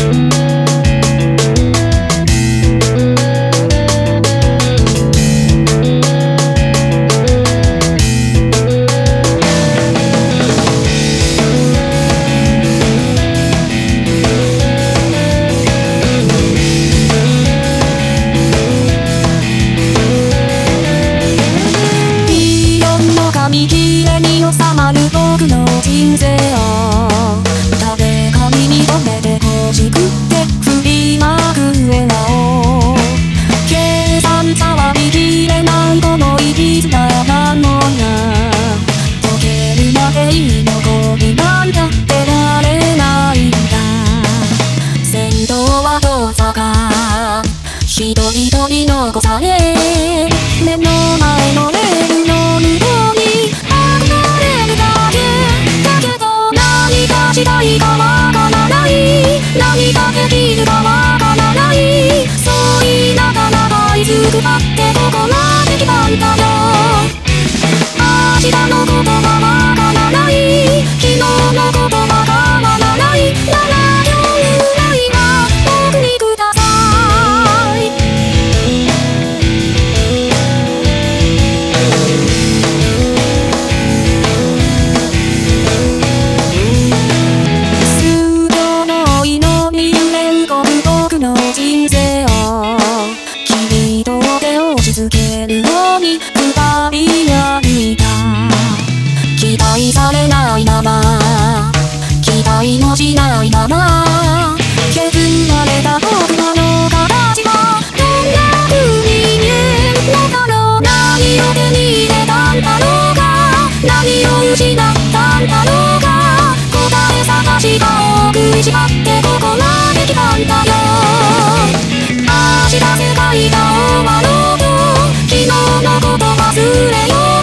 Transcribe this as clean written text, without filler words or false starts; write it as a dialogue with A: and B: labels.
A: 紙切れに収まる僕の人生を誰かに認めて欲しくて振りまく笑顔、計算騒ぎきれ何個もいきつななのが溶けるまで居残りなんてられないんだ。先導は遠さか一人一人の誤差へ目の前のレールの向こうにしたいかわからない、何ができるかわからない、そう言いながら這いつくばってここまで来たんだよ。明日のことはわからない、昨日のことわからないなら今日ぐらいは僕にください。人生を君と手をしつけるように二人がいた。期待されないまま期待もしないまま削られた僕らの形はどんな風に見えるのだろう。何を手に入れたんだろうか、何を失ったんだろうか、答え探しが多くしまってここまで来たんだよ。明日世界が終わろうと昨日のこと忘れよう。